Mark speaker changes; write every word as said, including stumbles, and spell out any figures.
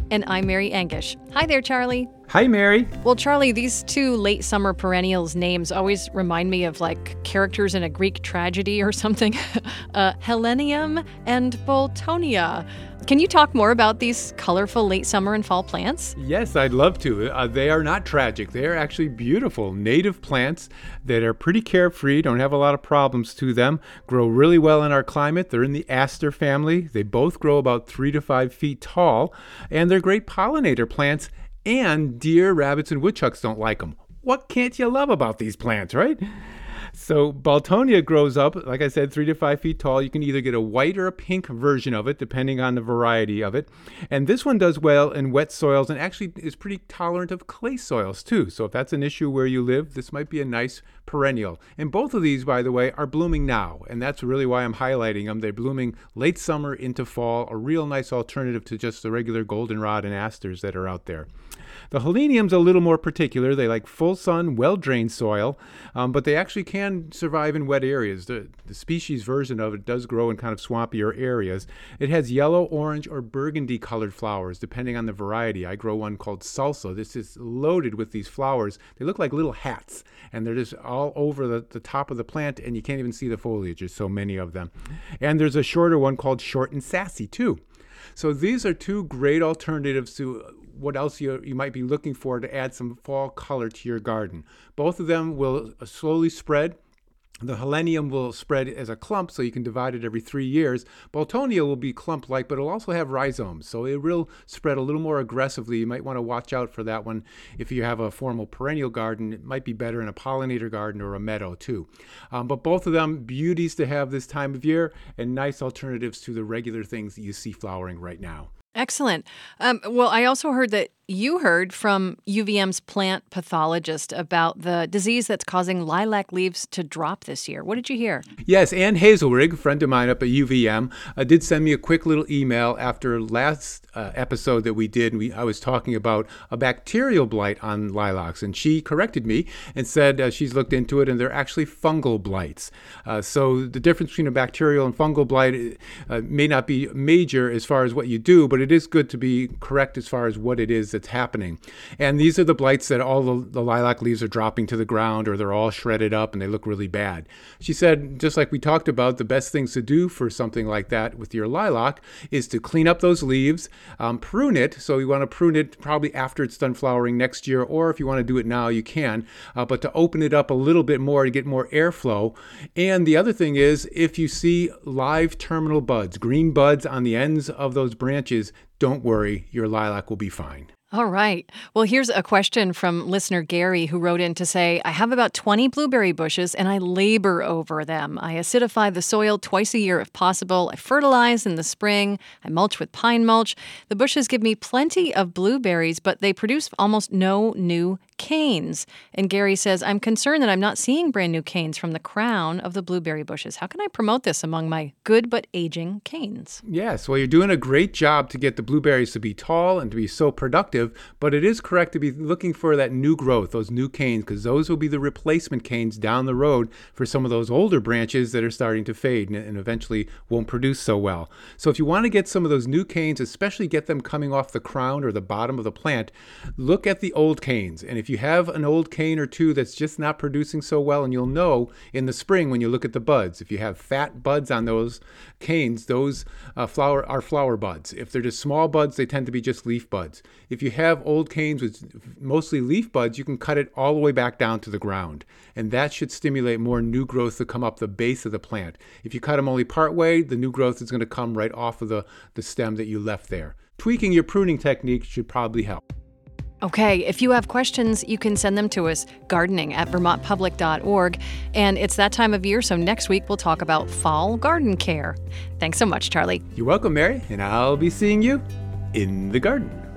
Speaker 1: And I'm Mary Angish. Hi there, Charlie.
Speaker 2: Hi, Mary.
Speaker 1: Well, Charlie, these two late summer perennials names always remind me of like characters in a Greek tragedy or something. uh, Helenium and Boltonia. Can you talk more about these colorful late summer and fall plants?
Speaker 2: Yes, I'd love to. Uh, they are not tragic. They are actually beautiful native plants that are pretty carefree, don't have a lot of problems to them, grow really well in our climate. They're in the aster family. They both grow about three to five feet tall, and they're great pollinator plants, and deer, rabbits, and woodchucks don't like them. What can't you love about these plants, right? So Boltonia grows up, like I said, three to five feet tall. You can either get a white or a pink version of it, depending on the variety of it. And this one does well in wet soils and actually is pretty tolerant of clay soils, too. So if that's an issue where you live, this might be a nice perennial. And both of these, by the way, are blooming now. And that's really why I'm highlighting them. They're blooming late summer into fall, a real nice alternative to just the regular goldenrod and asters that are out there. The helenium's a little more particular. They like full sun, well-drained soil, um, but they actually can survive in wet areas. The, the species version of it does grow in kind of swampier areas. It has yellow, orange, or burgundy colored flowers, depending on the variety. I grow one called Salsa. This is loaded with these flowers. They look like little hats, and they're just all over the, the top of the plant, and you can't even see the foliage. There's so many of them. And there's a shorter one called Short and Sassy, too. So these are two great alternatives to what else you, you might be looking for to add some fall color to your garden. Both of them will slowly spread. The helenium will spread as a clump, so you can divide it every three years. Boltonia will be clump-like, but it'll also have rhizomes, so it will spread a little more aggressively. You might want to watch out for that one. If you have a formal perennial garden, it might be better in a pollinator garden or a meadow, too. Um, but both of them, beauties to have this time of year, and nice alternatives to the regular things that you see flowering right now.
Speaker 1: Excellent. Um, well, I also heard that you heard from U V M's plant pathologist about the disease that's causing lilac leaves to drop this year. What did you hear?
Speaker 2: Yes, Ann Hazelrig, a friend of mine up at U V M, uh, did send me a quick little email after last uh, episode that we did. We, I was talking about a bacterial blight on lilacs, and she corrected me and said uh, she's looked into it, and they're actually fungal blights. Uh, so the difference between a bacterial and fungal blight uh, may not be major as far as what you do, but it is good to be correct as far as what it is that's happening. And these are the blights that all the, the lilac leaves are dropping to the ground, or they're all shredded up and they look really bad. She said, just like we talked about, the best things to do for something like that with your lilac is to clean up those leaves, um, prune it. So you want to prune it probably after it's done flowering next year, or if you want to do it now, you can, uh, but to open it up a little bit more to get more airflow. And the other thing is, if you see live terminal buds, green buds on the ends of those branches, don't worry, your lilac will be fine.
Speaker 1: All right. Well, here's a question from listener Gary, who wrote in to say, I have about twenty blueberry bushes and I labor over them. I acidify the soil twice a year if possible. I fertilize in the spring. I mulch with pine mulch. The bushes give me plenty of blueberries, but they produce almost no new canes. And Gary says, I'm concerned that I'm not seeing brand new canes from the crown of the blueberry bushes. How can I promote this among my good but aging canes?
Speaker 2: Yes, well, you're doing a great job to get the blueberries to be tall and to be so productive, but it is correct to be looking for that new growth, those new canes, because those will be the replacement canes down the road for some of those older branches that are starting to fade and, and eventually won't produce so well. So if you want to get some of those new canes, especially get them coming off the crown or the bottom of the plant, look at the old canes. And if you have an old cane or two that's just not producing so well, and you'll know in the spring when you look at the buds, if you have fat buds on those canes, those uh, flower are flower buds. If they're just small buds, they tend to be just leaf buds. If you have old canes with mostly leaf buds, you can cut it all the way back down to the ground, and that should stimulate more new growth to come up the base of the plant. If you cut them only part way, the new growth is going to come right off of the, the stem that you left there. Tweaking your pruning technique should probably help.
Speaker 1: Okay, if you have questions, you can send them to us, gardening at vermont public dot org. And it's that time of year, so next week we'll talk about fall garden care. Thanks so much, Charlie.
Speaker 2: You're welcome, Mary, and I'll be seeing you in the garden.